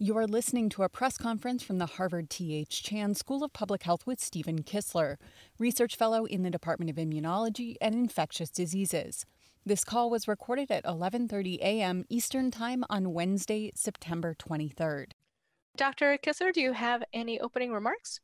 You are listening to a press conference from the Harvard T.H. Chan School of Public Health with Stephen Kissler, research fellow in the Department of Immunology and Infectious Diseases. This call was recorded at 11:30 a.m. Eastern Time on Wednesday, September 23rd. Dr. Kissler, do you have any opening remarks?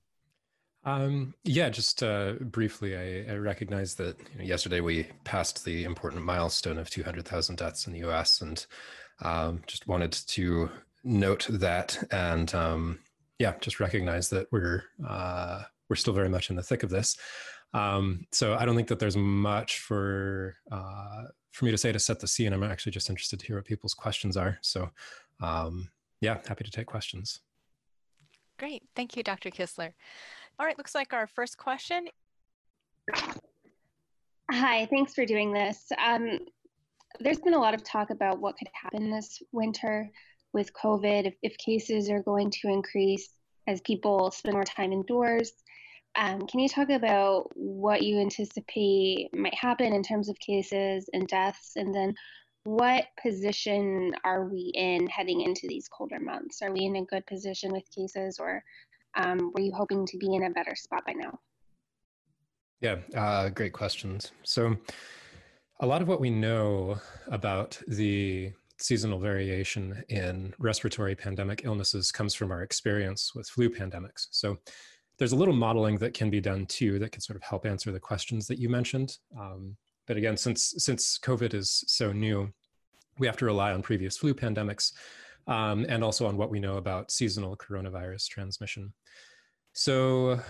Just briefly, I recognize that yesterday we passed the important milestone of 200,000 deaths in the U.S. and just wanted to note that and just recognize that we're still very much in the thick of this. So I don't think that there's much for me to say to set the scene. I'm actually just interested to hear what people's questions are. So happy to take questions. Great. Thank you, Dr. Kissler. All right, looks like our first question. Hi, thanks for doing this. There's been a lot of talk about what could happen this winter with COVID, if cases are going to increase as people spend more time indoors. Can you talk about what you anticipate might happen in terms of cases and deaths? And then what position are we in heading into these colder months? Are we in a good position with cases, or were you hoping to be in a better spot by now? Yeah, great questions. So a lot of what we know about the seasonal variation in respiratory pandemic illnesses comes from our experience with flu pandemics. So there's a little modeling that can be done too that can sort of help answer the questions that you mentioned. But again, since COVID is so new, we have to rely on previous flu pandemics and also on what we know about seasonal coronavirus transmission. So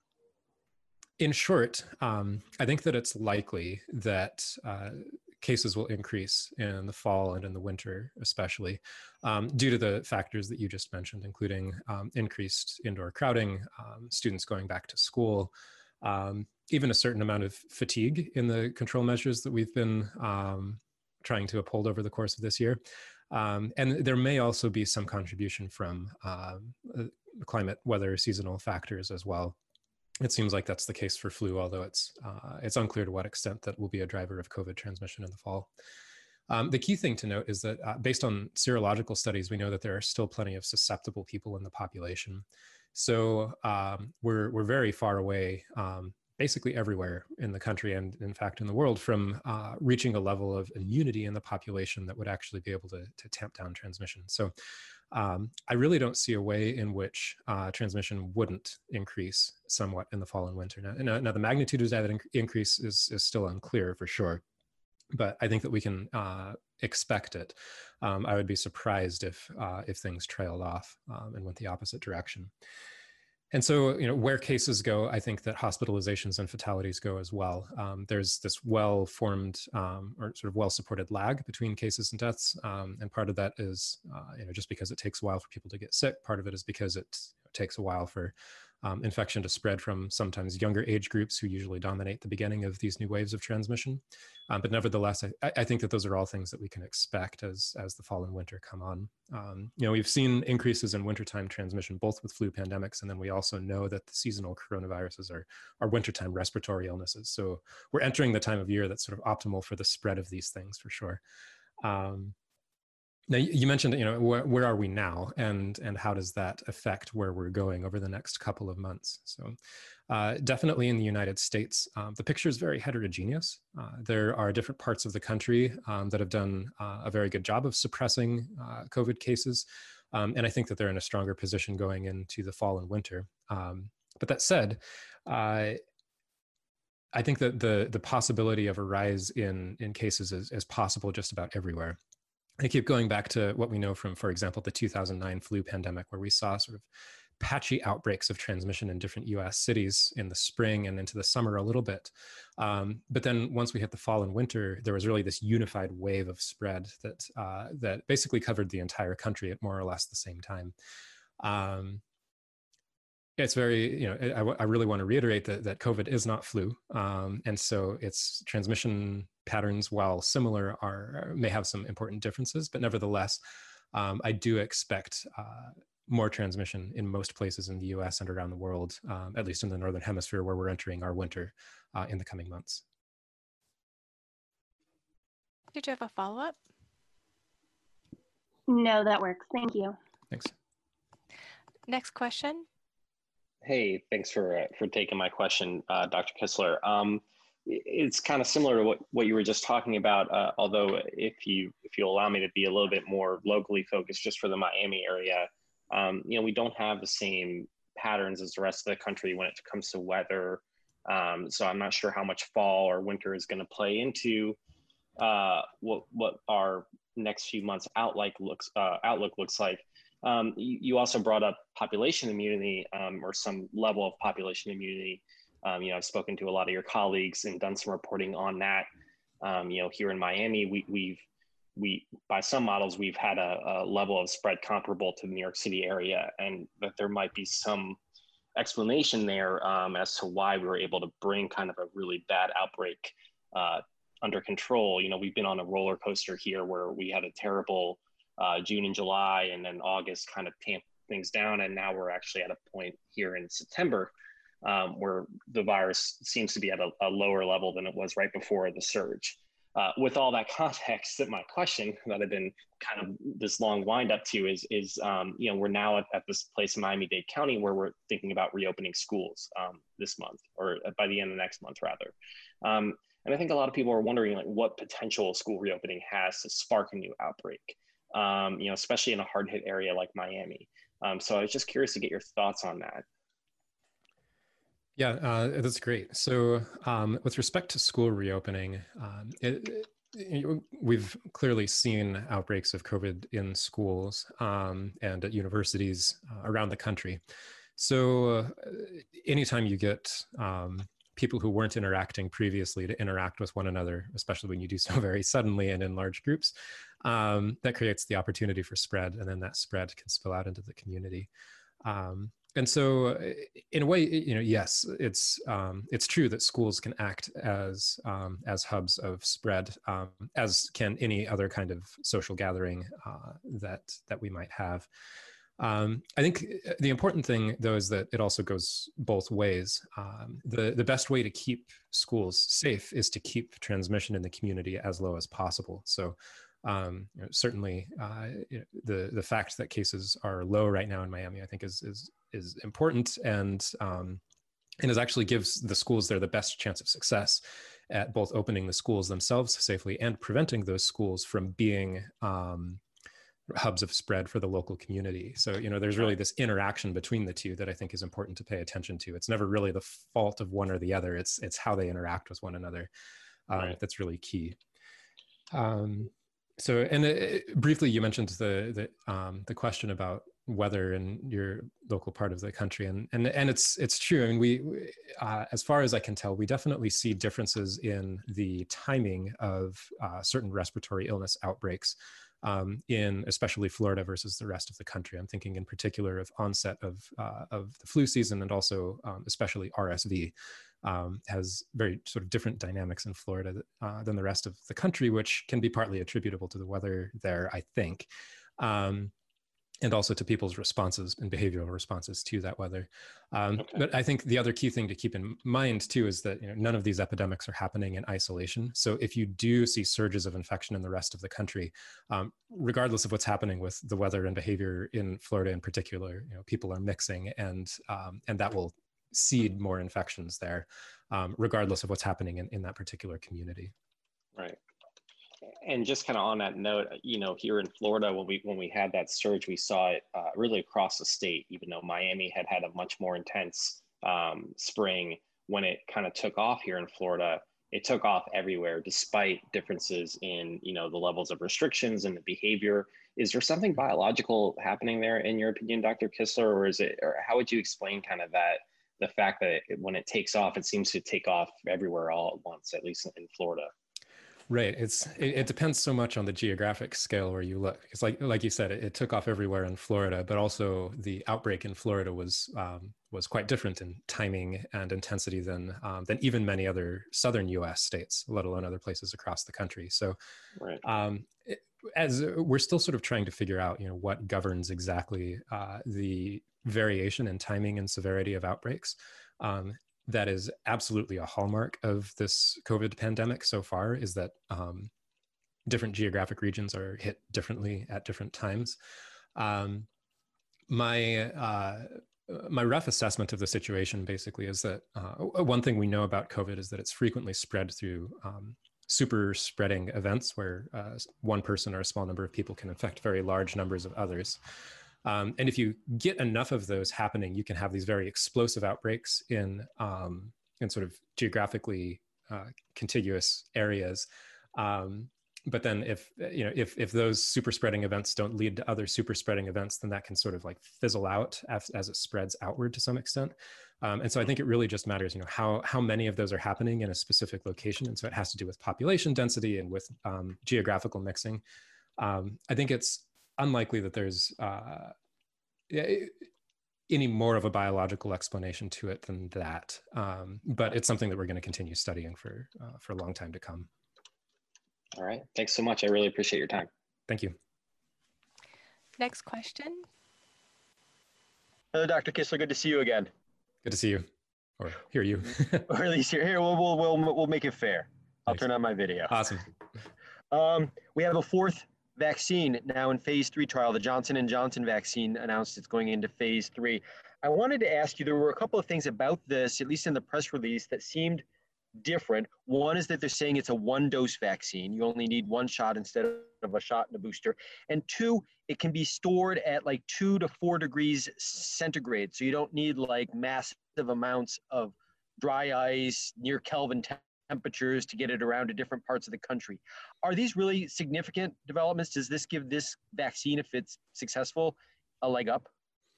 in short, I think that it's likely that cases will increase in the fall and in the winter, especially due to the factors that you just mentioned, including increased indoor crowding, students going back to school, even a certain amount of fatigue in the control measures that we've been trying to uphold over the course of this year. And there may also be some contribution from climate, weather, seasonal factors as well. It seems like that's the case for flu, although it's unclear to what extent that will be a driver of COVID transmission in the fall. The key thing to note is that based on serological studies, we know that there are still plenty of susceptible people in the population. So we're very far away, basically everywhere in the country and in fact in the world, from reaching a level of immunity in the population that would actually be able to tamp down transmission. So I really don't see a way in which transmission wouldn't increase somewhat in the fall and winter. Now the magnitude of that increase is still unclear for sure, but I think that we can expect it. I would be surprised if things trailed off and went the opposite direction. And so, where cases go, I think that hospitalizations and fatalities go as well. There's this well-formed or sort of well-supported lag between cases and deaths. And part of that is, just because it takes a while for people to get sick. Part of it is because it takes a while for infection to spread from sometimes younger age groups who usually dominate the beginning of these new waves of transmission. But nevertheless, I think that those are all things that we can expect as the fall and winter come on. We've seen increases in wintertime transmission, both with flu pandemics, and then we also know that the seasonal coronaviruses are wintertime respiratory illnesses. So we're entering the time of year that's sort of optimal for the spread of these things for sure. Now, you mentioned, where are we now, and how does that affect where we're going over the next couple of months? So definitely in the United States, the picture is very heterogeneous. There are different parts of the country that have done a very good job of suppressing COVID cases. And I think that they're in a stronger position going into the fall and winter. But that said, I think that the possibility of a rise in cases is possible just about everywhere. I keep going back to what we know from, for example, the 2009 flu pandemic, where we saw sort of patchy outbreaks of transmission in different US cities in the spring and into the summer a little bit. But then once we hit the fall and winter, there was really this unified wave of spread that basically covered the entire country at more or less the same time. It's very, I really want to reiterate that COVID is not flu. And so its transmission patterns, while similar, may have some important differences, but nevertheless, I do expect more transmission in most places in the US and around the world, at least in the Northern Hemisphere, where we're entering our winter in the coming months. Did you have a follow-up? No, that works. Thank you. Thanks. Next question. Hey, thanks for taking my question, Dr. Kistler. It's kind of similar to what you were just talking about, although if you allow me to be a little bit more locally focused just for the Miami area, we don't have the same patterns as the rest of the country when it comes to weather. So I'm not sure how much fall or winter is going to play into what our next few months outlook looks like. You also brought up population immunity or some level of population immunity. I've spoken to a lot of your colleagues and done some reporting on that. Here in Miami, we by some models, we've had a level of spread comparable to the New York City area, and that there might be some explanation there as to why we were able to bring kind of a really bad outbreak under control. We've been on a roller coaster here where we had a terrible June and July, and then August kind of tamped things down. And now we're actually at a point here in September where the virus seems to be at a lower level than it was right before the surge. With all that context, that my question that I've been kind of this long wind up to is we're now at this place in Miami-Dade County where we're thinking about reopening schools this month, or by the end of next month rather. And I think a lot of people are wondering what potential school reopening has to spark a new outbreak, especially in a hard hit area like Miami. So I was just curious to get your thoughts on that. Yeah, that's great. So with respect to school reopening, we've clearly seen outbreaks of COVID in schools and at universities around the country. So anytime you get people who weren't interacting previously to interact with one another, especially when you do so very suddenly and in large groups, that creates the opportunity for spread, and then that spread can spill out into the community. And so, in a way, yes, it's true that schools can act as hubs of spread, as can any other kind of social gathering that we might have. I think the important thing, though, is that it also goes both ways. The best way to keep schools safe is to keep transmission in the community as low as possible. So certainly the fact that cases are low right now in Miami, I think is important, and it actually gives the schools there the best chance of success at both opening the schools themselves safely and preventing those schools from being hubs of spread for the local community. So, there's really this interaction between the two that I think is important to pay attention to. It's never really the fault of one or the other. It's how they interact with one another. Right. That's really key. So, and briefly, you mentioned the question about weather in your local part of the country, and it's true. I mean, we as far as I can tell, we definitely see differences in the timing of certain respiratory illness outbreaks in especially Florida versus the rest of the country. I'm thinking in particular of onset of the flu season, and also especially RSV. Has very sort of different dynamics in Florida than the rest of the country, which can be partly attributable to the weather there, I think, and also to people's responses and behavioral responses to that weather. Okay. But I think the other key thing to keep in mind too is that none of these epidemics are happening in isolation. So if you do see surges of infection in the rest of the country, regardless of what's happening with the weather and behavior in Florida in particular, people are mixing, and that will seed more infections there, regardless of what's happening in that particular community. Right. And just kind of on that note, here in Florida, when we had that surge, we saw it really across the state. Even though Miami had a much more intense spring, when it kind of took off here in Florida, it took off everywhere, despite differences in the levels of restrictions and the behavior. Is there something biological happening there, in your opinion, Dr. Kistler, or how would you explain kind of that? The fact that when it takes off, it seems to take off everywhere all at once, at least in Florida. Right. It depends so much on the geographic scale where you look. It's like you said, it took off everywhere in Florida, but also the outbreak in Florida was quite different in timing and intensity than even many other southern U.S. states, let alone other places across the country. So, right. As we're still sort of trying to figure out, what governs exactly the variation in timing and severity of outbreaks. That is absolutely a hallmark of this COVID pandemic so far, is that different geographic regions are hit differently at different times. my rough assessment of the situation basically is that one thing we know about COVID is that it's frequently spread through super spreading events where one person or a small number of people can infect very large numbers of others. And if you get enough of those happening, you can have these very explosive outbreaks in sort of geographically contiguous areas. But then if those super spreading events don't lead to other super spreading events, then that can sort of like fizzle out as it spreads outward to some extent. And so I think it really just matters, how many of those are happening in a specific location. And so it has to do with population density and with geographical mixing. I think it's unlikely that there's any more of a biological explanation to it than that. But it's something that we're going to continue studying for a long time to come. All right. Thanks so much. I really appreciate your time. Thank you. Next question. Hello, Dr. Kissler. Good to see you again. Good to see you, or hear you. Or at least here. We'll make it fair. I'll turn on my video. Awesome. We have a fourth vaccine now in phase 3 trial. The Johnson & Johnson vaccine announced it's going into phase 3. I wanted to ask you, there were a couple of things about this, at least in the press release, that seemed different. One is that they're saying it's a 1-dose vaccine. You only need 1 shot instead of a shot and a booster. And 2, it can be stored at like 2 to 4 degrees centigrade. So you don't need like massive amounts of dry ice near Kelvin temperatures to get it around to different parts of the country. Are these really significant developments? Does this give this vaccine, if it's successful, a leg up?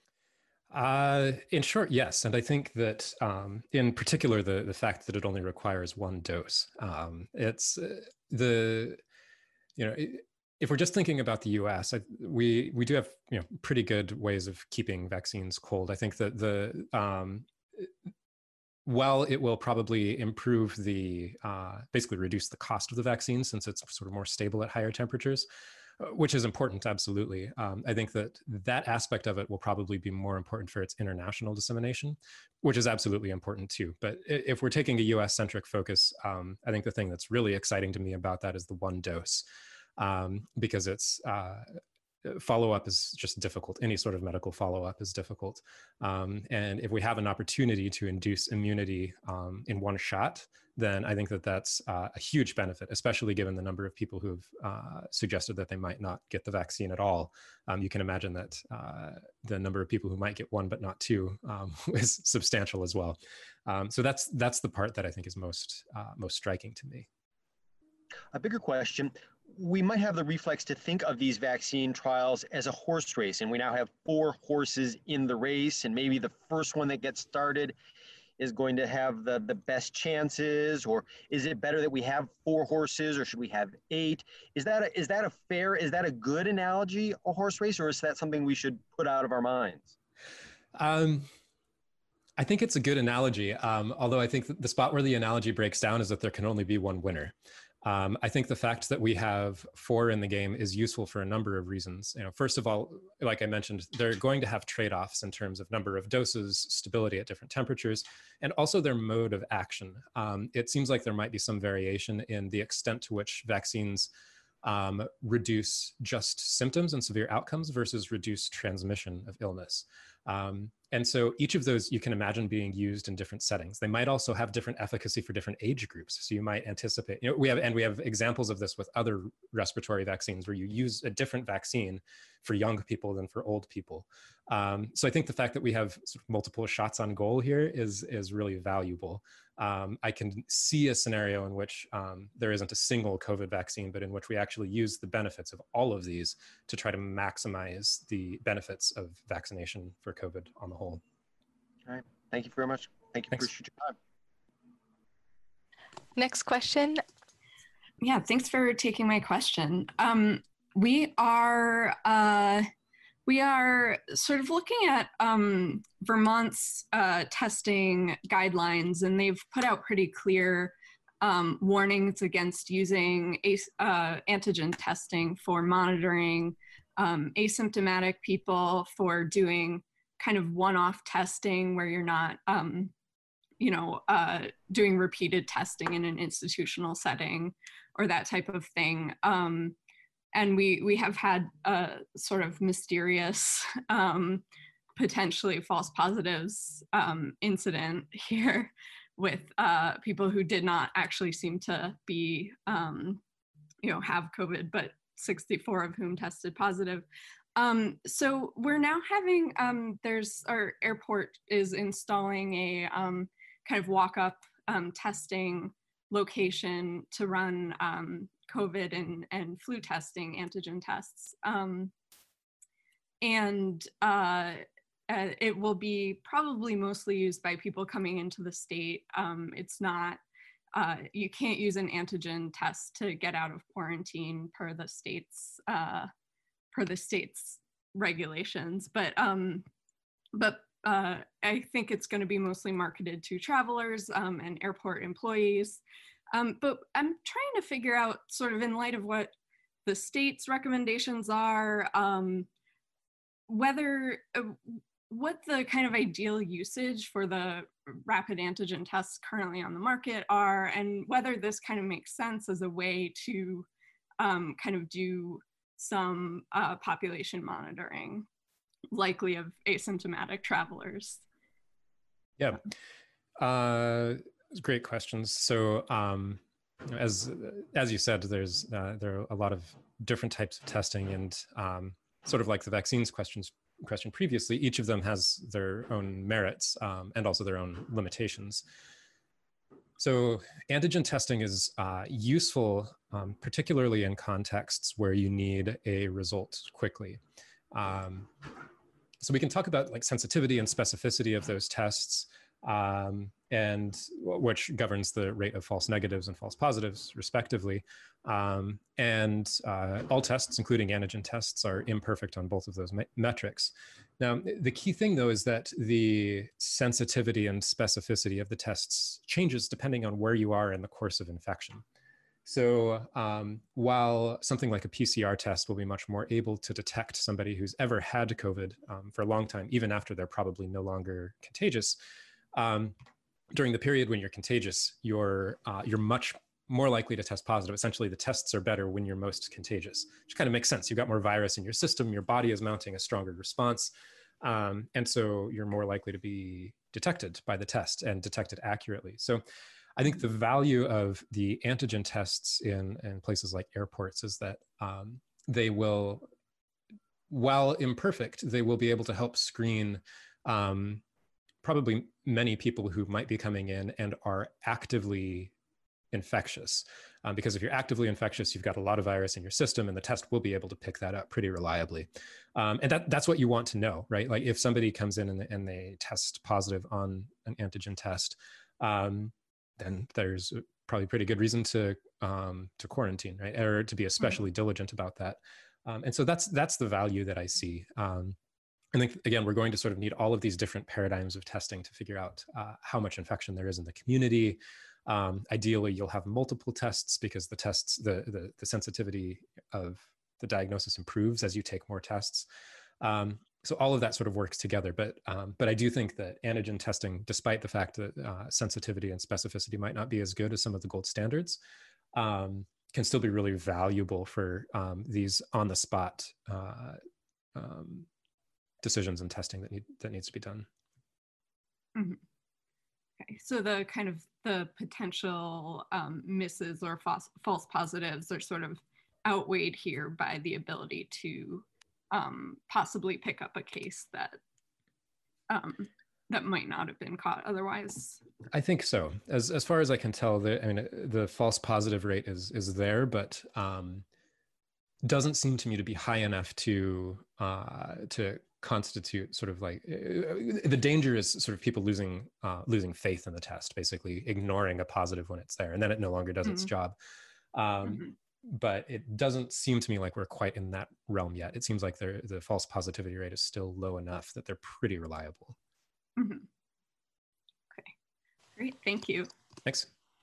In short, yes. And I think that in particular, the fact that it only requires 1 dose, it's if we're just thinking about the US, we do have, pretty good ways of keeping vaccines cold. I think that while it will probably improve basically reduce the cost of the vaccine since it's sort of more stable at higher temperatures, which is important, absolutely. I think that aspect of it will probably be more important for its international dissemination, which is absolutely important too. But if we're taking a US-centric focus, I think the thing that's really exciting to me about that is the 1 dose, because it's follow-up is just difficult. Any sort of medical follow-up is difficult. And if we have an opportunity to induce immunity in 1 shot, then I think that that's a huge benefit, especially given the number of people who've suggested that they might not get the vaccine at all. You can imagine that the number of people who might get 1 but not 2 is substantial as well. So that's the part that I think is most striking to me. A bigger question. We might have the reflex to think of these vaccine trials as a horse race, and we now have 4 horses in the race, and maybe the first one that gets started is going to have the best chances, or is it better that we have 4 horses, or should we have 8? Is that a good analogy, a horse race, or is that something we should put out of our minds? I think it's a good analogy, although I think that the spot where the analogy breaks down is that there can only be 1 winner. I think the fact that we have 4 in the game is useful for a number of reasons. First of all, like I mentioned, they're going to have trade-offs in terms of number of doses, stability at different temperatures, and also their mode of action. It seems like there might be some variation in the extent to which vaccines reduce just symptoms and severe outcomes versus reduce transmission of illness. And so each of those you can imagine being used in different settings. They might also have different efficacy for different age groups. So you might anticipate, we have examples of this with other respiratory vaccines where you use a different vaccine for young people than for old people. So I think the fact that we have sort of multiple shots on goal here is really valuable. I can see a scenario in which there isn't a single COVID vaccine, but in which we actually use the benefits of all of these to try to maximize the benefits of vaccination for COVID on the whole. All right. Thank you very much. Thank you. Thanks. For your time. Next question. Yeah, thanks for taking my question. We are sort of looking at Vermont's testing guidelines, and they've put out pretty clear warnings against using antigen testing for monitoring asymptomatic people, for doing kind of one-off testing where you're not, doing repeated testing in an institutional setting or that type of thing. and we have had a sort of mysterious, potentially false positives incident here with people who did not actually seem to be, have COVID, but 64 of whom tested positive. So we're now having, our airport is installing a kind of walk-up testing location to run COVID and flu testing, antigen tests. It will be probably mostly used by people coming into the state. It's not, you can't use an antigen test to get out of quarantine per the state's regulations, but I think it's going to be mostly marketed to travelers and airport employees. But I'm trying to figure out, sort of in light of what the state's recommendations are, whether what the kind of ideal usage for the rapid antigen tests currently on the market are, and whether this kind of makes sense as a way to kind of do some population monitoring, likely of asymptomatic travelers. Yeah, great questions. So as you said, there are a lot of different types of testing, and sort of like the vaccines question previously, each of them has their own merits and also their own limitations. So antigen testing is useful, particularly in contexts where you need a result quickly. So we can talk about like sensitivity and specificity of those tests, and which governs the rate of false negatives and false positives, respectively. And all tests, including antigen tests, are imperfect on both of those metrics. Now, the key thing, though, is that the sensitivity and specificity of the tests changes depending on where you are in the course of infection. So while something like a PCR test will be much more able to detect somebody who's ever had COVID for a long time, even after they're probably no longer contagious, during the period when you're contagious, you're much more likely to test positive. Essentially, the tests are better when you're most contagious, which kind of makes sense. You've got more virus in your system, your body is mounting a stronger response, and so you're more likely to be detected by the test and detected accurately. So I think the value of the antigen tests in places like airports is that they will, while imperfect, they will be able to help screen probably many people who might be coming in and are actively infectious. Because if you're actively infectious, you've got a lot of virus in your system, and the test will be able to pick that up pretty reliably. And that's what you want to know, right? Like if somebody comes in and they test positive on an antigen test, then there's probably pretty good reason to quarantine, right? Or to be especially diligent about that. And so that's the value that I see. I think, again, we're going to sort of need all of these different paradigms of testing to figure out how much infection there is in the community. Ideally, you'll have multiple tests because the tests, the sensitivity of the diagnosis improves as you take more tests. So all of that sort of works together. But I do think that antigen testing, despite the fact that sensitivity and specificity might not be as good as some of the gold standards, can still be really valuable for these on-the-spot decisions and testing that needs to be done. Mm-hmm. Okay, so the kind of the potential misses or false positives are sort of outweighed here by the ability to possibly pick up a case that that might not have been caught otherwise. I think so. As far as I can tell, the false positive rate is there, but doesn't seem to me to be high enough to constitute sort of like the danger is sort of people losing faith in the test, basically ignoring a positive when it's there, and then it no longer does its job. But it doesn't seem to me like we're quite in that realm yet. It seems like the false positivity rate is still low enough that they're pretty reliable. Okay, great, thank you. Thanks.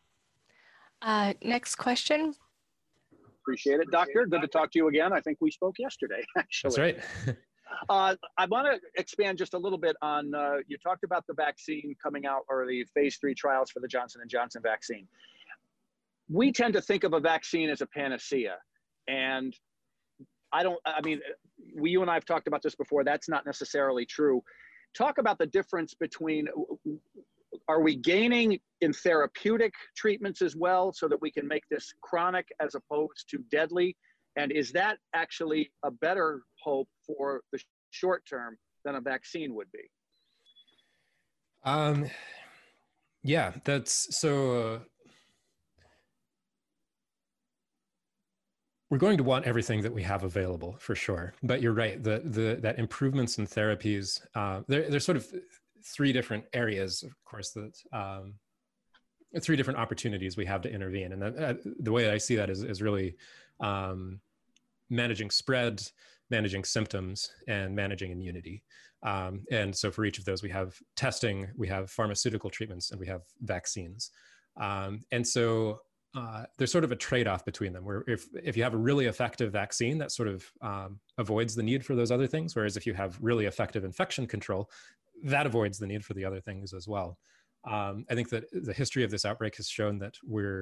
Next question. Appreciate it, Doctor. Good to talk to you again. I think we spoke yesterday, actually. That's right. I want to expand just a little bit on, you talked about the vaccine coming out, or the phase 3 trials for the Johnson & Johnson vaccine. We tend to think of a vaccine as a panacea. And I mean, you and I have talked about this before. That's not necessarily true. Talk about the difference between, are we gaining in therapeutic treatments as well so that we can make this chronic as opposed to deadly? And is that actually a better hope for the short term than a vaccine would be? Yeah, that's so. We're going to want everything that we have available for sure. But you're right. That improvements in therapies. There's sort of three different areas, of course, that three different opportunities we have to intervene. And the way that I see that is really managing spread, managing symptoms, and managing immunity. And so for each of those, we have testing, we have pharmaceutical treatments, and we have vaccines. And so there's sort of a trade-off between them, where if you have a really effective vaccine, that sort of avoids the need for those other things. Whereas if you have really effective infection control, that avoids the need for the other things as well. I think that the history of this outbreak has shown that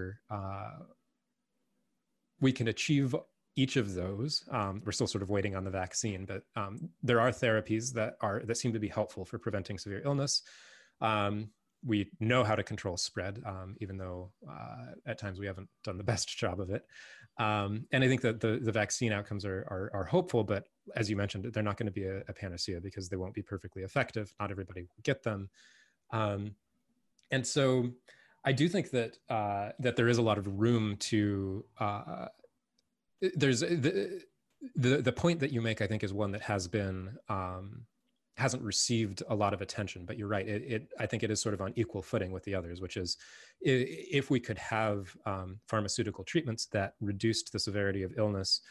we can achieve each of those. We're still sort of waiting on the vaccine, but there are therapies that seem to be helpful for preventing severe illness. We know how to control spread, even though at times we haven't done the best job of it. And I think that the vaccine outcomes are hopeful, but as you mentioned, they're not going to be a panacea because they won't be perfectly effective. Not everybody will get them. And so I do think that that there is a lot of room to, there's the point that you make, I think, is one that has been, hasn't received a lot of attention, but you're right. I think it is sort of on equal footing with the others, which is if we could have pharmaceutical treatments that reduced the severity of illness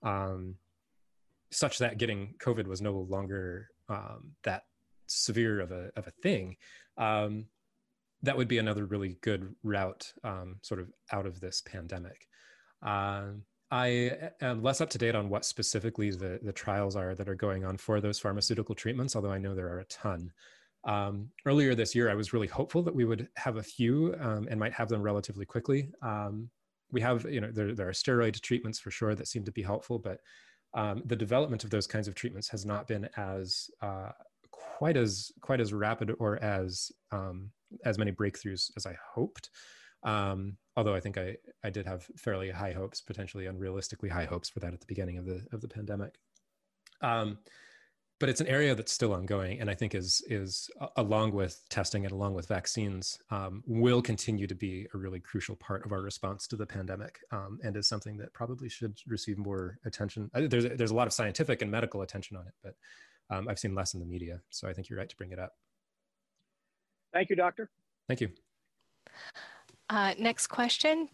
such that getting COVID was no longer that severe of a thing, that would be another really good route sort of out of this pandemic. I am less up to date on what specifically the trials are that are going on for those pharmaceutical treatments, although I know there are a ton. Earlier this year, I was really hopeful that we would have a few and might have them relatively quickly. We have, there are steroid treatments for sure that seem to be helpful, but the development of those kinds of treatments has not been as quite as rapid or as many breakthroughs as I hoped. Although I think I did have fairly high hopes, potentially unrealistically high hopes for that at the beginning of the pandemic. But it's an area that's still ongoing, and I think is along with testing and along with vaccines, will continue to be a really crucial part of our response to the pandemic, and is something that probably should receive more attention. There's a lot of scientific and medical attention on it, but I've seen less in the media, so I think you're right to bring it up. Thank you, Doctor. Thank you. Next question.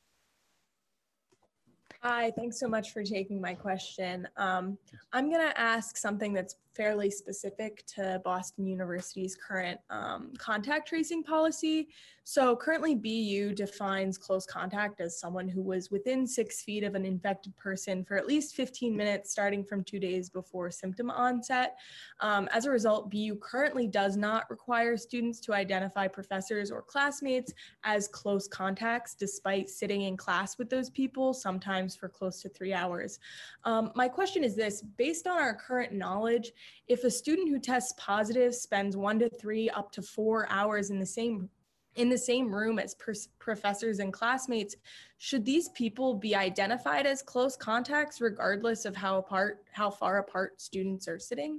Hi, thanks so much for taking my question. I'm going to ask something that's fairly specific to Boston University's current contact tracing policy. So currently BU defines close contact as someone who was within 6 feet of an infected person for at least 15 minutes starting from 2 days before symptom onset. As a result, BU currently does not require students to identify professors or classmates as close contacts despite sitting in class with those people, sometimes for close to 3 hours. My question is this: based on our current knowledge, if a student who tests positive spends 1 to 3 up to 4 hours in the same room as professors and classmates, should these people be identified as close contacts regardless of how far apart students are sitting?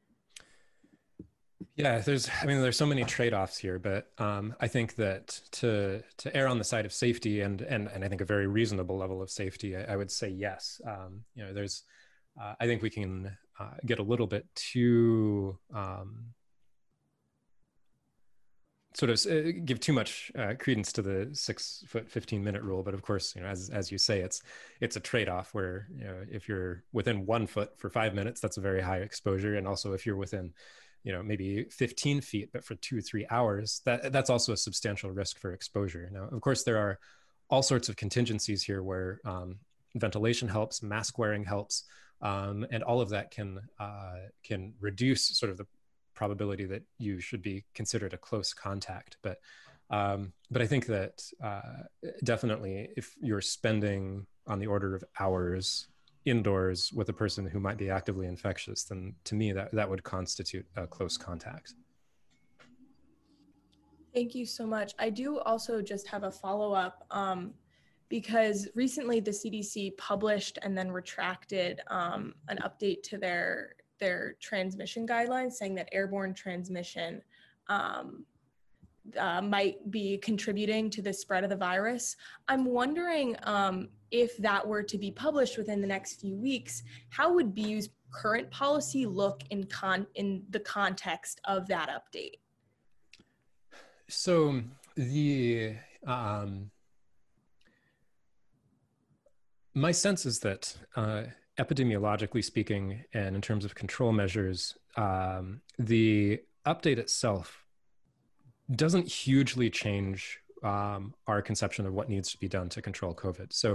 Yeah, there's so many trade-offs here, but I think that to err on the side of safety and I think a very reasonable level of safety, I would say yes. I think we can get a little bit too sort of give too much credence to the 6 foot 15-minute rule, but of course, as you say, it's a trade-off where if you're within 1 foot for 5 minutes, that's a very high exposure, and also if you're within maybe 15 feet, but for 2 or 3 hours, that's also a substantial risk for exposure. Now, of course, there are all sorts of contingencies here where ventilation helps, mask wearing helps, and all of that can reduce sort of the probability that you should be considered a close contact. But I think that definitely if you're spending on the order of hours indoors with a person who might be actively infectious, then to me that would constitute a close contact. Thank you so much. I do also just have a follow-up because recently the CDC published and then retracted an update to their transmission guidelines, saying that airborne transmission might be contributing to the spread of the virus. I'm wondering if that were to be published within the next few weeks, how would BU's current policy look in the context of that update? So the my sense is that epidemiologically speaking, and in terms of control measures, the update itself doesn't hugely change our conception of what needs to be done to control COVID. So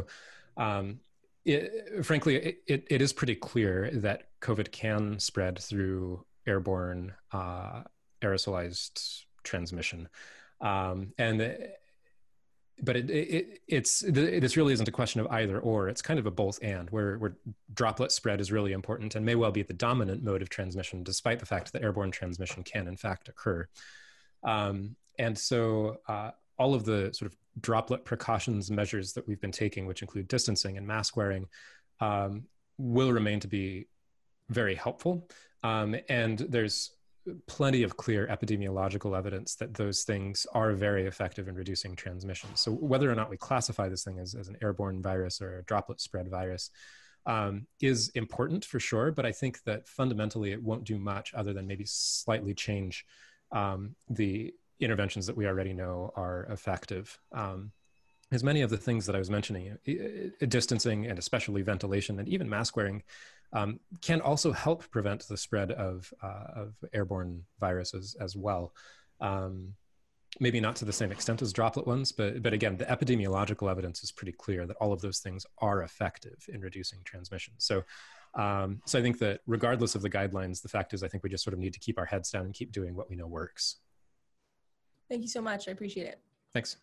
frankly, it is pretty clear that COVID can spread through airborne aerosolized transmission. But this really isn't a question of either or. It's kind of a both and, where droplet spread is really important and may well be the dominant mode of transmission, despite the fact that airborne transmission can in fact occur. And so all of the sort of droplet precautions measures that we've been taking, which include distancing and mask wearing, will remain to be very helpful. And there's plenty of clear epidemiological evidence that those things are very effective in reducing transmission. So whether or not we classify this thing as an airborne virus or a droplet spread virus is important for sure, but I think that fundamentally it won't do much other than maybe slightly change the interventions that we already know are effective. As many of the things that I was mentioning, distancing and especially ventilation and even mask wearing can also help prevent the spread of airborne viruses as well. Maybe not to the same extent as droplet ones, but again, the epidemiological evidence is pretty clear that all of those things are effective in reducing transmission. So I think that regardless of the guidelines, the fact is I think we just sort of need to keep our heads down and keep doing what we know works. Thank you so much. I appreciate it. Thanks.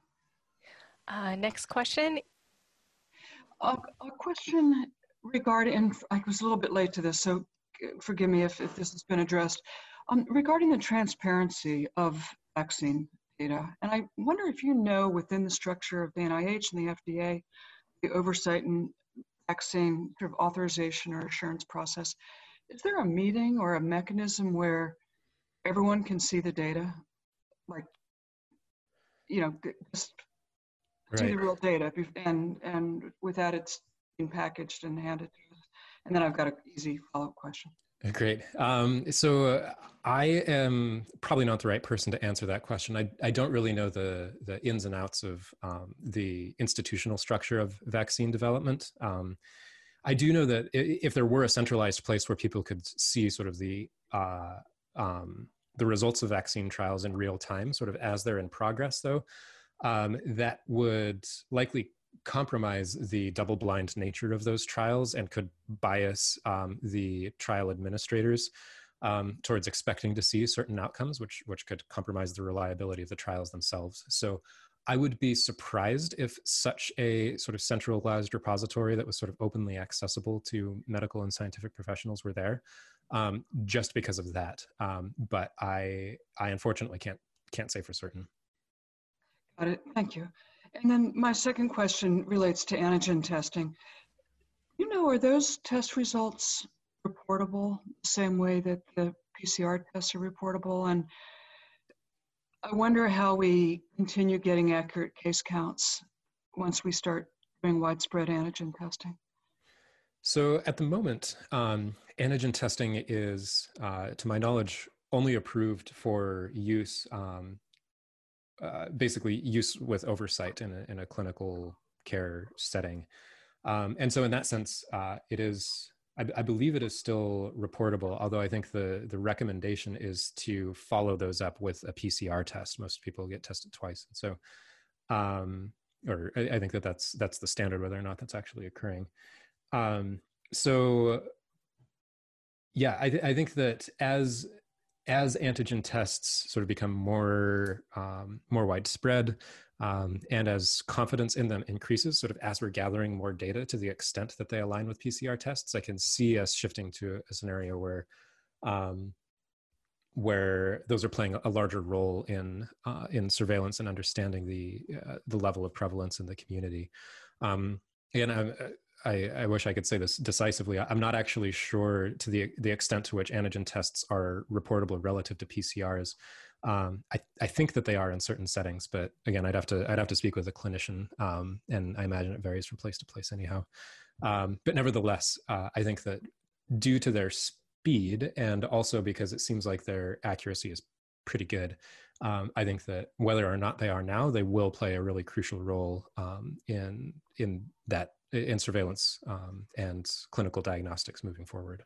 Next question. A question regarding, I was a little bit late to this, so forgive me if this has been addressed. Regarding the transparency of vaccine data, and I wonder if you know within the structure of the NIH and the FDA, the oversight and vaccine sort of authorization or assurance process, is there a meeting or a mechanism where everyone can see the data? Like, just see the real data, and with that it's being packaged and handed to us. And then I've got an easy follow-up question. Great. So I am probably not the right person to answer that question. I don't really know the ins and outs of the institutional structure of vaccine development. I do know that if there were a centralized place where people could see sort of the results of vaccine trials in real time, sort of as they're in progress, though, that would likely compromise the double-blind nature of those trials and could bias the trial administrators towards expecting to see certain outcomes, which could compromise the reliability of the trials themselves. So I would be surprised if such a sort of centralized repository that was sort of openly accessible to medical and scientific professionals were there, just because of that. But I unfortunately can't say for certain. Got it. Thank you. And then my second question relates to antigen testing. Are those test results reportable the same way that the PCR tests are reportable? And I wonder how we continue getting accurate case counts once we start doing widespread antigen testing. So at the moment, antigen testing is, to my knowledge, only approved for use basically use with oversight in a clinical care setting. And so in that sense, it is, I believe it is still reportable, although I think the recommendation is to follow those up with a PCR test. Most people get tested twice. And so, or I think that's the standard, whether or not that's actually occurring. So yeah, I think that as as antigen tests sort of become more widespread, and as confidence in them increases, sort of as we're gathering more data to the extent that they align with PCR tests, I can see us shifting to a scenario where those are playing a larger role in surveillance and understanding the level of prevalence in the community. Again, I wish I could say this decisively. I'm not actually sure to the extent to which antigen tests are reportable relative to PCRs. I think that they are in certain settings, but again, I'd have to speak with a clinician, and I imagine it varies from place to place anyhow. But nevertheless, I think that due to their speed and also because it seems like their accuracy is pretty good, I think that whether or not they are now, they will play a really crucial role in surveillance and clinical diagnostics moving forward.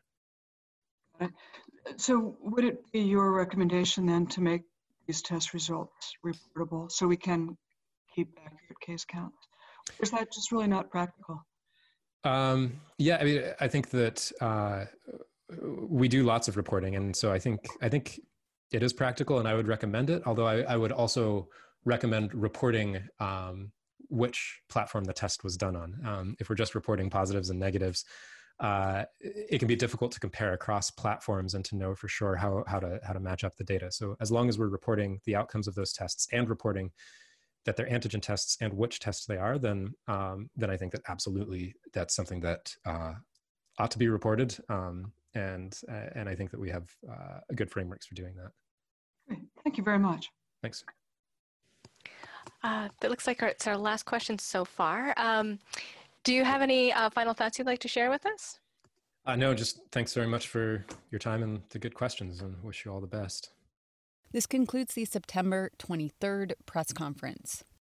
So would it be your recommendation then to make these test results reportable so we can keep accurate case counts? Or is that just really not practical? Yeah, I mean, I think that we do lots of reporting, and so I think it is practical, and I would recommend it. Although I would also recommend reporting which platform the test was done on. If we're just reporting positives and negatives, it can be difficult to compare across platforms and to know for sure how to match up the data. So as long as we're reporting the outcomes of those tests and reporting that they're antigen tests and which tests they are, then I think that absolutely that's something that ought to be reported. And I think that we have good frameworks for doing that. Great. Thank you very much. Thanks. That looks like it's our last question so far. Do you have any final thoughts you'd like to share with us? No, just thanks very much for your time and the good questions, and wish you all the best. This concludes the September 23rd press conference.